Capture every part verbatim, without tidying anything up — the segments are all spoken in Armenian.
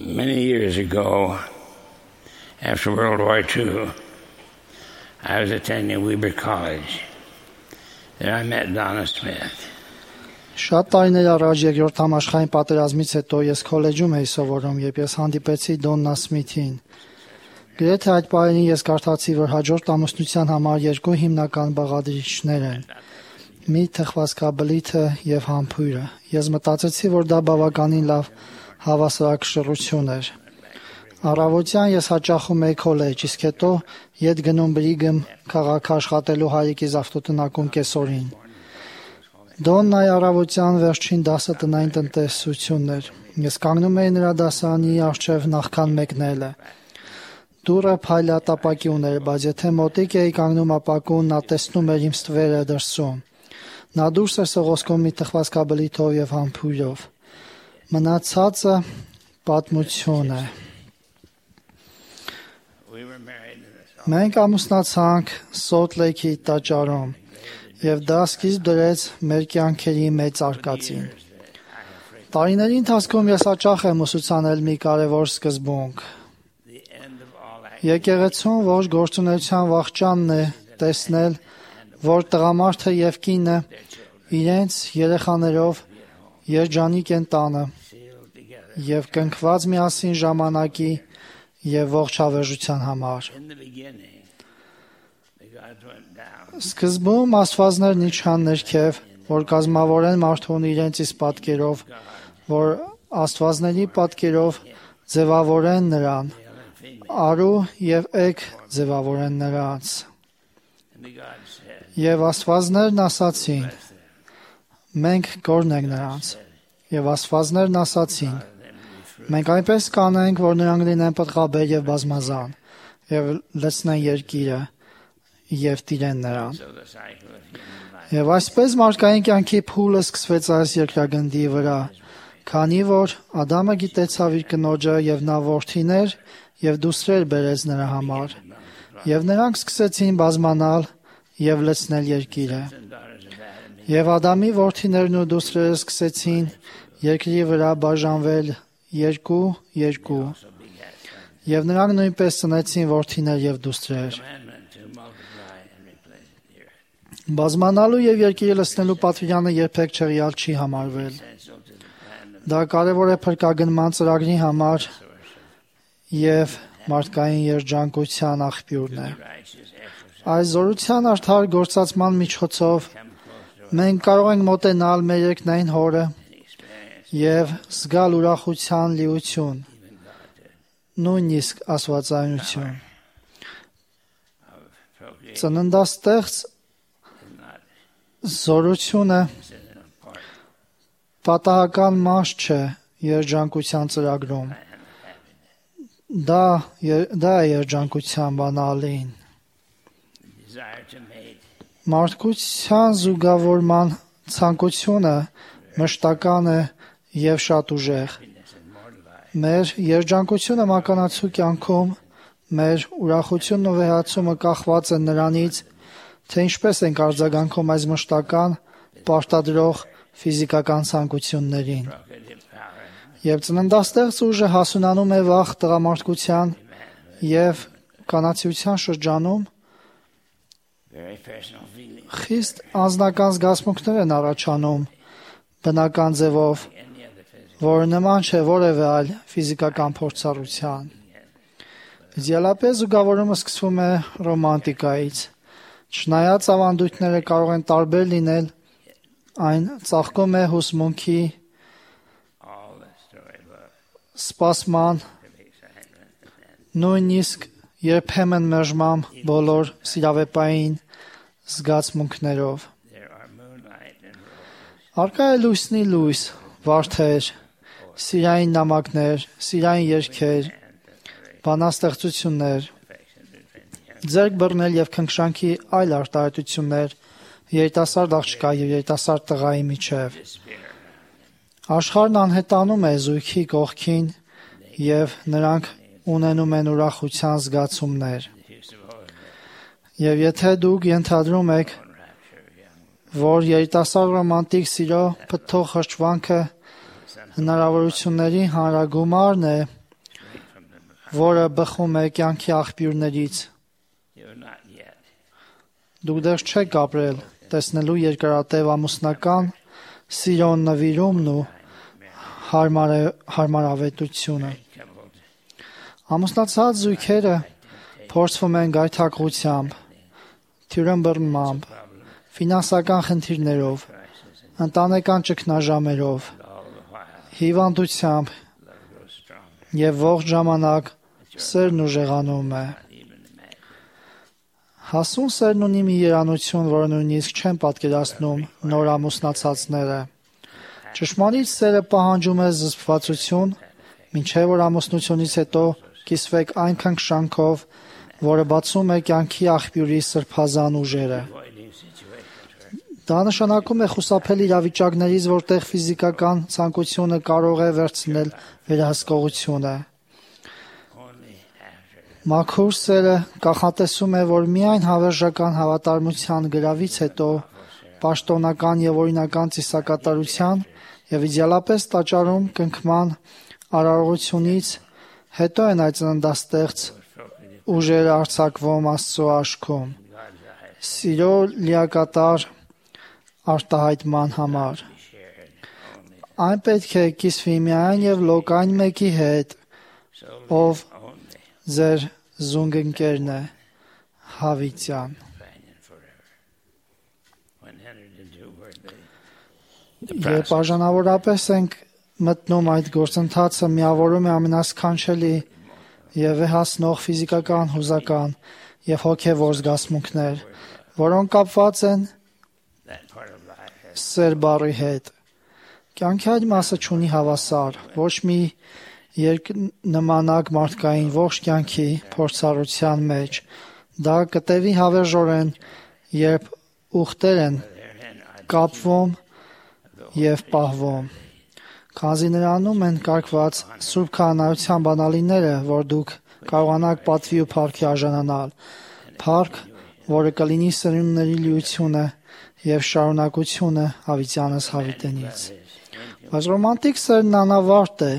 Many years ago, after World War Two, I was attending Weber College. There I met Donna Smith. Շատ տարիներ առաջ երկրորդ համաշխարհային պատերազմից հետո ես քոլեջում էի սովորում, երբ ես հանդիպեցի Դոննա Սմիթին։ Գրեթե այդ պահին ես կարդացի, որ հաջորդ ամուսնության համար երկու հիմնական բաղադրիչներ են՝ մի թխվածքաբլիթը եւ համբույրը։ Ես մտածեցի, որ դա բավականին լավ հավասարակշռություն էր։ Առավոտյան ես հաճախում էի քոլեջ, իսկ հետո ետ գնում Բրիգեմ քաղաք աշխատելու հայիկիս ավտոտնակում կեսօրին։ Դոննայի առավոտյան վերջին դասը տնային տնտեսությունն էր։ Ես կանգնում էի նրա դասարանի առջև նախքան մեկնելը։ Դուռը փայլատապակի ուներ, բայց եթե մոտիկ էի կանգնում ապակուն, նա տեսնում էր իմ ստվերը դրսում։ Նա դուրս էր սողոսկում մի թխվածքաբլիթով եւ համբույրով։ Մնացածը պատմություն է։ Մենք ամուսնացանք Սոլտ Լեյքի տաճարում, եւ դա սկիզբ դրեց մեր կյանքերի մեծ արկածին։ Տարիների ընթացքում ես հաճախ եմ ուսուցանել մի կարևոր սկզբունք։ Եկեղեցուն ոչ գործունեության վախճանն է տեսնել, որ տղամարդը եւ կինը իրենց երեխաներով երջանիկ են տանը եւ կնքված միասին ժամանակի եւ ողջ հավերժության համար։ Սկզբում աստվածներն իջան ներքև, որ կազմավորեն մարդուն իրենց իսկ պատկերով, որ աստվածների պատկերով ձևավորեն նրան, արու եւ էգ ձևավորեն նրանց։ Եվ աստվածներն ասացին. մենք կօրհնենք նրանց։ Եվ աստվածներն ասացին. մենք այնպես կանենք, որ նրանք լինեն պտղաբեր եւ բազմազան, եւ լցնեն երկիրը եւ տիրեն նրան։ Եվ այսպես մարդկային կյանքի փուլը սկսվեց այս երկրագնդի վրա, քանի որ Ադամը գիտեցավ իր կնոջը եւ նա որդիներ եւ դուստրեր բերեց նրա համար, եւ նրանք սկսեցին բազմանալ եւ լցնել երկիրը։ Եվ Ադամի որդիներն ու դուստրերը սկսեցին երկրի վրա բաժանվել երկու երկու, եւ նրանք նույնպես ծնեցին որդիներ եւ դուստրեր։ Բազմանալու եւ երկիրը լցնելու պատվիրանը երբեք չեղյալ չի համարվել։ Դա կարևոր է փրկագնման ծրագրի համար եւ մարդկային երջանկության աղբյուրն է։ Այս զորության արդար գործածման միջոցով մենք կարող ենք մոտենալ մեր երկնային Հորը եւ զգալ ուրախության լիություն, նույնիսկ աստվածայնություն։ Ծննդաստեղծ զորությունը պատահական մաս չէ երջանկության ծրագրում։ Դա դա է երջանկության բանալին։ Մարդկության զուգավորման ցանկությունը մշտական է եւ շատ ուժեղ։ Մեր երջանկությունը մականացու կյանքում, մեր ուրախությունն ու վեհացումը կախված են նրանից, թե ինչպես ենք արձագանքում այս մշտական, պարտադրող ֆիզիկական ցանկություններին։ Եվ ծննդաստեղծ ուժը հասունանում է վաղ տղամարդկության եւ կանացիության շրջանում, խիստ անձնական զգացմունքներ են առաջանում բնական ձևով, որը նման չէ որևէ այլ ֆիզիկական փորձառության։ Իդեալապես զուգավորումը սկսվում է ռոմանտիկայից։ Չնայած ավանդույթները կարող են տարբեր լինել, այն ծաղկում է հուզմունքի, սպասման, նույնիսկ երբեմն մերժման բոլոր սիրավեպային զգացմունքներով։ Արկա է լույսնի լույս, վարդեր, սիրային նամակներ, սիրային երգեր, բանաստեղծություններ, ձեռք բռնել եւ քնքշանքի այլ արտահայտություններ երիտասարդ աղջկա եւ երիտասարդ տղայի միջև։ Աշխարհն անհետանում է զույգի կողքին եւ նրանք ունենում են ուրախության զգացումներ։ Եվ եթե դուք ենթադրում եք, որ երիտասարդ ռոմանտիկ սիրո փթող հրճվանքը հնարավորությունների հանրագումարն է որը բխում է կյանքի աղբյուրներից։ You have not yet. Դուք դեռ չեք ապրել տեսնելու երկարատև ամուսնական սիրո նվիրումն ու հարմար- հարմարավետությունը։ Coupled Ամուսնացած զույգերը փորձվում են գայթակղությամբ, թյուրըմբռնմամբ, ֆինանսական խնդիրներով, crisis and ընտանեկան ճգնաժամերով, all the while հիվանդությամբ love grows stronger. եւ ողջ ժամանակ սերն ուժեղանում է։ Not even imagine. Հասուն սերն ունի մի երանություն, որը նույնիսկ չեն պատկերացնում նոր ամուսնացածները։ Ճշմարիտ սերը պահանջում է զսպվածություն, մինչև որ ամուսնությունից հետո կիսվեք այն քնքշանքով, որը բացում է կյանքի աղբյուրի սրբազան ուժերը։ Avoiding situations where Դա նշանակում է խուսափել իրավիճակներից, որտեղ ֆիզիկական ցանկությունը կարող է վերցնել վերահսկողությունը։ only after Մաքուր սերը կանխատեսում է, որ միայն հավերժական հավատարմության գրավից հետո պաշտոնական եւ օրինական ծիսակատարության եւ իդեալապես տաճարում կնքման արարողությունից հետո են այդ ծննդաստեղծ ուժերը արձակվում Աստծո աչքում։ God's eyes Սիրո լիակատար արտահայտման համար։ shared only Այն պետք է կիսվի միայն եւ լոկ այն մեկի հետ, solely ով only ձեր զունգընկերն է, հավիտյան։ companion forever. When entered into where they Երբ բաժանավորապես ենք մտնում այդ գործընթացը, միավորում է ամենասքանչելի եւ վեհացնող ֆիզիկական, հուզական եւ հոգեվոր զգացմունքներ, որոնք կապված են that part of life has սեր բառի հետ։ Կյանքի այդ մասը չունի հավասար, ոչ մի երկնմանակ մարդկային ողջ կյանքի փորձառության մեջ։ Դա կտևի հավերժորեն, երբ ուխտեր են therein are կապվում եւ պահվում։ Քանզի նրանում են կարգված սուրբ քահանայության բանալիները, որ դուք կարողանաք պատվի ու փառքի արժանանալ։ Փառք, որը կլինի սերունդների լիությունը եւ շարունակությունը հավիտյանս հավիտենից։ Բայց ռոմանտիկ սերն անավարտ է,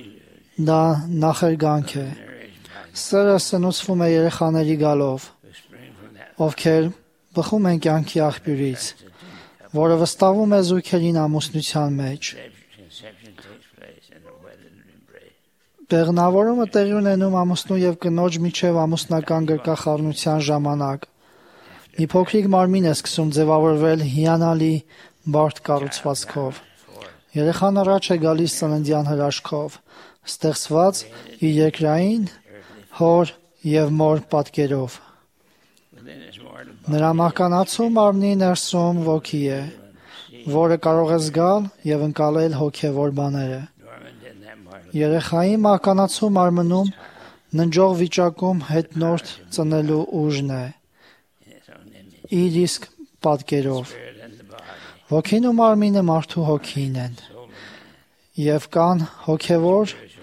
դա նախերգանք է։ Սերը սնուցվում է երեխաների գալով, who spring from that ովքեր բխում են կյանքի աղբյուրից, որը վստահվում է զույգերին ամուսնության մեջ։ conception takes place in a wedded embrace. Բեղնավորումը տեղի ունենում ամուսնու եւ կնոջ միջև ամուսնական գրկախառնության ժամանակ։ Մի փոքրիկ մարմին է սկսում ձևավորվել հիանալի բարդ կառուցվածքով։ Երեխան առաջ է գալիս ծննդյան հրաշքով, ստեղծված իր երկրային հոր եւ մոր պատկերով։ Within his mortal Նրա մահկանացու մարմնի ներսում ոգի է, որը կարող է զգալ եւ ընկալել հոգեվոր բաները։ dormant in that mortal Երեխայի մահկանացու մարմնում ննջող վիճակում հետնորդ ծնելու ուժն է, in his own image, իր իսկ պատկերով։ spirit and the body, Ոգին ու մարմինը մարդու հոգին են, soul and եւ կան հոգեվոր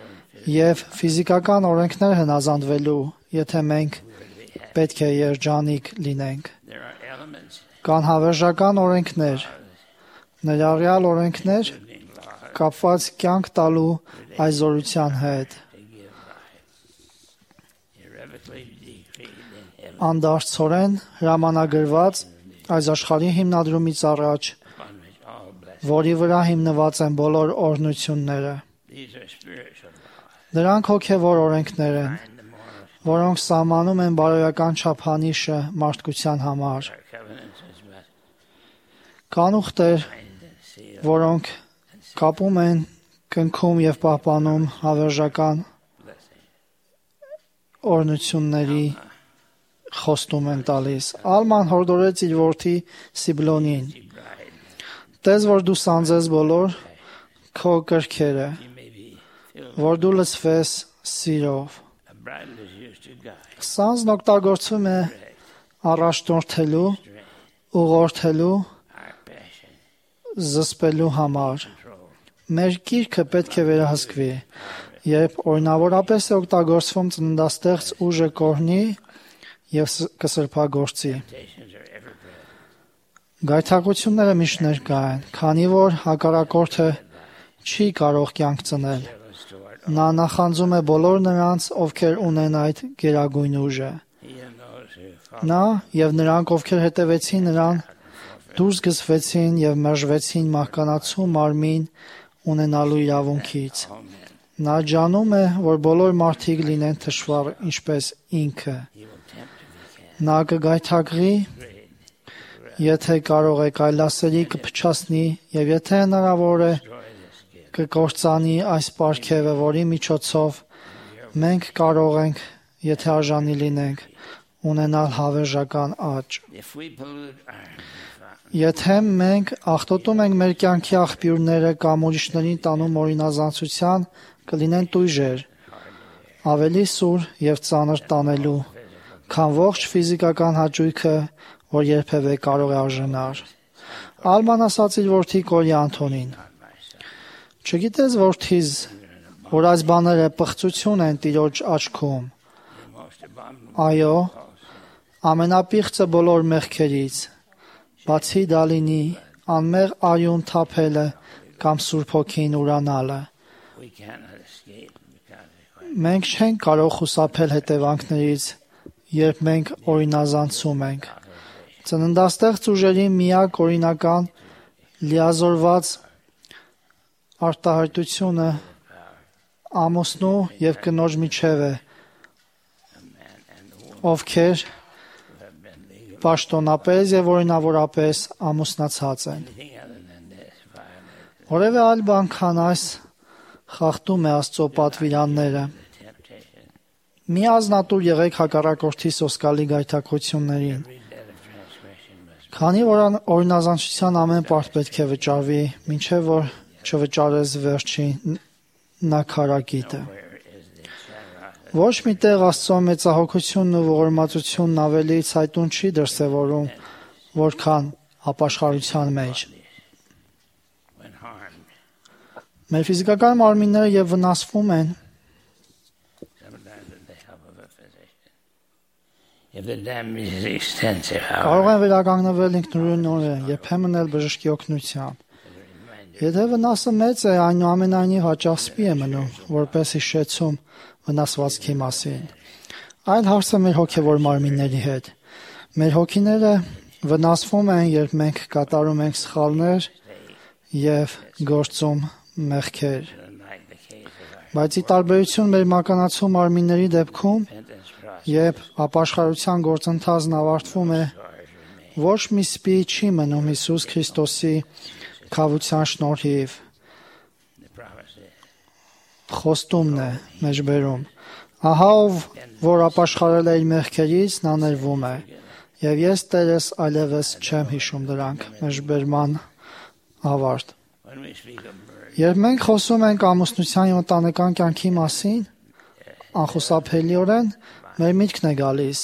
եւ ֆիզիկական օրենքներ հնազանդվելու, եթե մենք պետք է երջանիկ լինենք։ there are elements Կան հավերժական օրենքներ, ներառյալ օրենքներ being law կապված կյանք տալու այզորության հետ, to give life, irrevocably decreed in heaven, անդարձորեն հրամանագրված այս աշխարհի հիմնադրումից առաջ, upon which all blessings. որի վրա հիմնված են բոլոր օրհնությունները։ These are spiritual laws. Դրանք հոգեվոր օրենքներ են, And the moral որոնք սահմանում են բարոյական չափանիշը մարդկության համար։ our covenants as much Կան ուխտեր, bind and seal որոնք կապում են, կնքում եւ պահպանում հավերժական blessing. օրհնությունների խոստում են տալիս։ Ալման հորդորեց իր որդի Սիբլոնին. The bride, Տես որ դու սանձես բոլոր քո կրքերը, you may be filled. որ դու լցվես սիրով։ A bridle is used to guide, Սանձն օգտագործվում է առաջնորդելու, ուղղորդելու, our passion, զսպելու համար։ control, Մեր գիրքը պետք է վերահսկվի, երբ օրինավորապես է օգտագործվում ծննդաստեղծ ուժը կորհնի եւ ս- կսրբագործի։ temptations are ever present. Գայթակղությունները միշտ ներկա են, քանի որ հակառակորդը չի կարող կյանք ծնել։ Zealous toward Նա նախանձում է բոլոր նրանց, ովքեր ունեն այդ գերագույն ուժը։ Նա եւ նրանք, ովքեր հետևեցին նրան, դուրս գցվեցին եւ մերժվեցին մահկանացու մարմին ունենալու իրավունքից։ Նա ջանում է, որ բոլոր մարդիկ լինեն թշվառ, ինչպես ինքը։ Նա կգայթակղի, եթե կարող է կայլասերի կփչացնի եւ եթե հնարավոր է կկործանի այս պարգևը, որի միջոցով մենք կարող ենք, եթե արժանի լինենք, ունենալ հավերժական աճ։ Եթե մենք աղտոտում ենք մեր կյանքի աղբյուրները կամ ուրիշներին տանում օրինազանցության, կլինեն տույժեր, ավելի սուր եւ ծանր տանելու, քան ողջ ֆիզիկական հաճույքը, որ երբևէ կարող է արժանար։ Ալման ասաց իր որդի Կորի Անթոնին. «Չգիտես, որդիս, որ այս բաները պղծություն են Տիրոջ աչքում։ Այո, ամենապիղծը բոլոր մեղքերից, բացի դա լինի անմեղ արյուն թափելը կամ Սուրբ Հոգին ուրանալը։ Մենք չենք կարող խուսափել հետևանքներից, երբ մենք օրինազանցում ենք։ Ծննդաստեղծ ուժերի միակ օրինական լիազորված արտահայտությունը ամուսնու եւ կնոջ միջև է, ովքեր պաշտոնապես եւ օրինավորապես ամուսնացած են։ Որևէ այլ բան քան այս խախտում է Աստծո պատվիրանները։ Մի ազնատուր եղեք հակառակորդի սոսկալի գայթակղություններին։ Քանի որ օրինազանցության ամեն պարտ պետք է վճարվի, մինչև որ չվճարես վերջին նաքարակիտը։ Ոչ մի տեղ Աստծո մեծահոգությունն ու ողորմածությունն ավելի ցայտուն չի դրսևորում, որքան ապաշխարության մեջ։ Մեր ֆիզիկական մարմինները եւ վնասվում են, կարող են վերականգնվել ինքնուրույնորեն, երբեմն էլ բժշկի օգնությամբ։ Եթե վնասը մեծ է, այնուամենայնիվ հաճախ սպի է մնում, որպես հիշեցում վնասվածքի մասին։ Այլ հարցը մեր հոգևոր մարմինների հետ։ Մեր հոգիները վնասվում են, երբ մենք կատարում ենք սխալներ եւ գործում մեղքեր։ Բայց ի տարբերություն մեր մականացու մարմինների դեպքում, երբ ապաշխարության գործընթացն ավարտվում է, ոչ մի սպի չի մնում Հիսուս Քրիստոսի քավության շնորհիվ։ Խոստումն է մեջբերում։ Ահա ով որ ապաշխարել է իր մեղքերից, նա ներվում է, եւ ես Տերս այլևս չեմ հիշում դրանք։ Մեջբերման ավարտ։ Երբ մենք խոսում ենք ամուսնության եւ ընտանեկան կյանքի մասին, անխուսափելիորեն մեր միտքն է գալիս.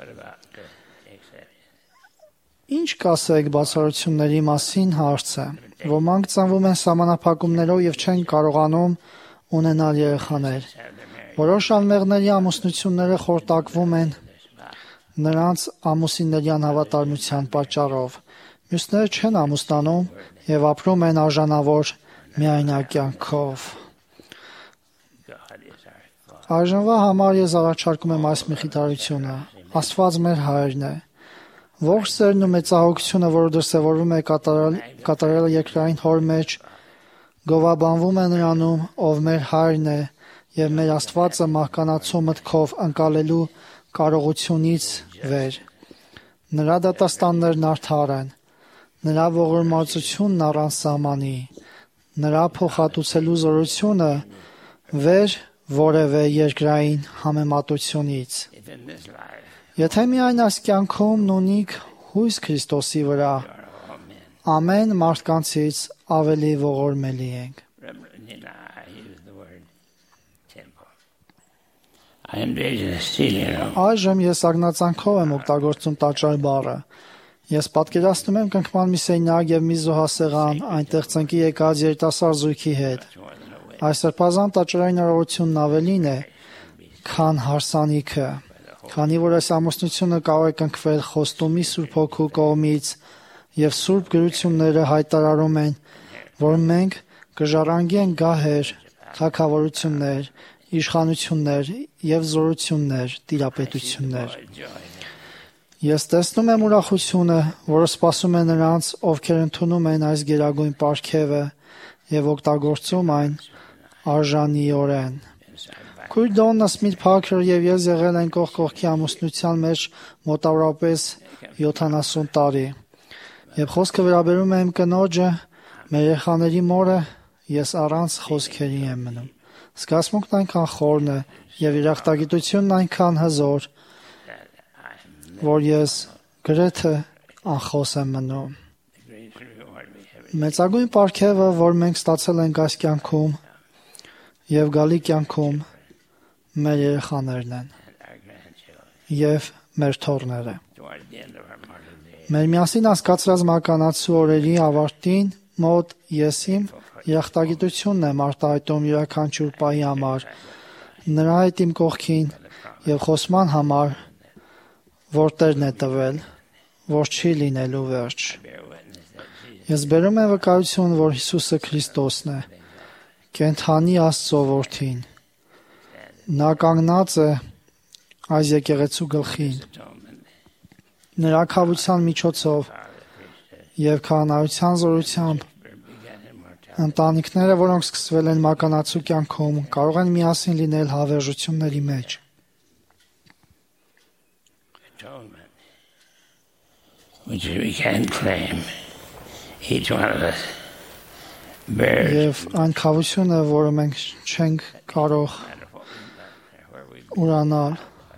Ինչ կասեք բացառությունների մասին հարցը։ Ոմանք ծնվում են սահմանափակումներով եւ չեն կարողանում ունենալ երեխաներ։ Որոշ անմեղների ամուսնությունները խորտակվում են նրանց ամուսինների անհավատարմության պատճառով։ Մյուսները չեն ամուսնանում եւ ապրում են արժանավոր միայնակ կյանքով։ Այժմվա համար ես առաջարկում եմ այս մխիթարությունը։ Աստված մեր Հայրն է։ Ողջ սերն ու մեծահոգությունը, որը դրսևորվում է կատարել, կատարել երկրային հոր մեջ, գովաբանվում է նրանում, ով մեր Հայրն է եւ մեր Աստվածը մահկանացու մտքով ընկալելու կարողությունից վեր։ Նրա դատաստաններն արդար են, նրա ողորմածությունն առանց սահմանի, նրա փոխհատուցելու զորությունը վեր որևէ երկրային համեմատությունից։ Եթե միայն այս կյանքում նույնիկ հույս Քրիստոսի վրա, ամեն մարդկանցից ավելի ողորմելի ենք։ Այժմ ես ագնացանքով եմ օգտագործում տաճար բառը։ Ես պատկերացնում եմ կնքման մի սենյակ եւ մի զոհասեղան, այնտեղ ծնկի եկած երիտասարդ զույգի հետ։ Այս սրբազան տաճարային արարությունն ավելին է, քան հարսանիքը, քանի որ այս ամուսնությունը կարող է կնքվել խոստումի Սուրբ Հոգու կողմից եւ Սուրբ գրությունները հայտարարում են, որ մենք կժառանգենք գահեր, թագավորություններ, իշխանություններ եւ զորություններ, տիրապետություններ։ Ես տեսնում եմ ուրախությունը, որը սպասում է նրանց, ովքեր ընդունում են այս գերագույն պարգևը եւ օգտագործում այն արժանիորեն։ Քույր Դոննա Սմիթ Փարքերը եւ ես եղել ենք կողք կողքի ամուսնության մեջ մոտավորապես յոթանասուն տարի։ Եվ խոսքը վերաբերում է իմ կնոջը, մեր երեխաների մորը, ես առանց խոսքերի եմ մնում։ Զգացմունքն այնքան խորն է եւ երախտագիտությունն այնքան հզոր, որ ես գրեթե անխոս եմ մնում։ Մեծագույն պարգևը, որ մենք ստացել ենք այս կյանքում եւ գալի կյանքում, մեր երեխաներն են եւ մեր թոռները։ Մեր միասին անցկացրած մականացու օրերի ավարտին մոտ ես իմ երախտագիտությունն եմ արտահայտում յուրաքանչյուր պահի համար, նրա հետ իմ կողքին եւ խոսման համար, որ Տերն է տվել, որ չի լինելու վերջ։ Ես բերում եմ վկայություն, որ Հիսուսը Քրիստոսն է, կենթանի Աստծո որդին։ Նա կանգնած է այս եկեղեցու գլխին։ Նրա քավության միջոցով եւ քահանայության զորությամբ ընտանիքները, որոնք սկսվել են մականացու կյանքում, կարող են միասին լինել հավերժությունների մեջ։ Which we can claim, each one of us bears. Եվ այն քավությունը, որը մենք չենք կարող ուրանալ,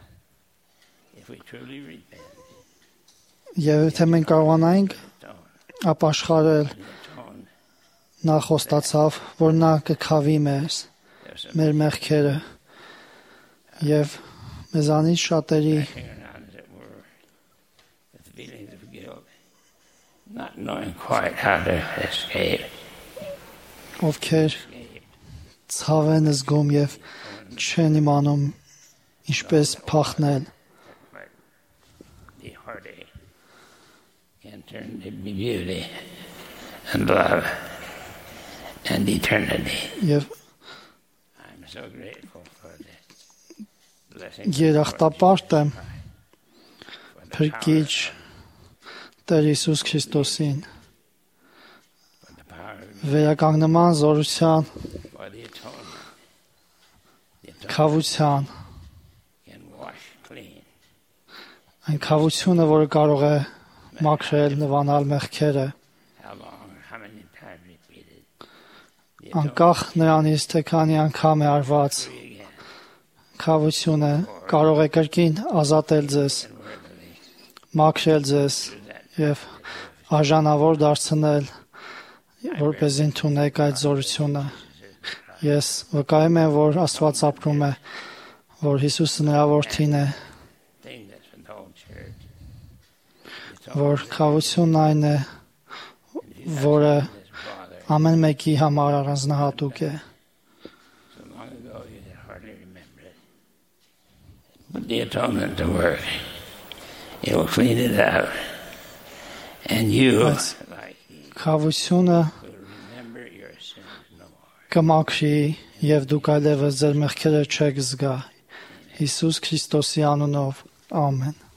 եւ եթե մենք կարողանանք ապաշխարել, նա խոստացավ, որ նա կքավի մեզ, մեր մեղքերը եւ մեզանից շատերի not knowing quite how to escape. Ովքեր ցավ են զգում եւ չեն իմանում ինչպես փախնել։ The heartache can turn to beauty and love and eternity. Եվ I'm so grateful for this blessing. երախտապարտ եմ Փրկիչ Տեր Հիսուս Քրիստոսին, վերականգնման զորության, քավության, այն քավությունը, որը կարող է մաքրել, նվանալ մեղքերը, անկախ նրանից, թե քանի անգամ է արված, քավությունը կարող է կրկին ազատել ձեզ, մաքրել ձեզ եւ արժանավոր դարձնել, որպես ընդունեք այդ զորությունը։ Ես վկայում եմ, որ Աստված ապրում է, որ Հիսուսը նրա որդին է, որ քավությունն այն է, որը ամեն մեկի համար առանձնահատուկ է։ The atonement to work. It will clean it out. And you, քավությունը կմաքրի եւ դուք այլևս ձեր մեղքերը չեք զգա։ Հիսուս Քրիստոսի անունով, ամեն։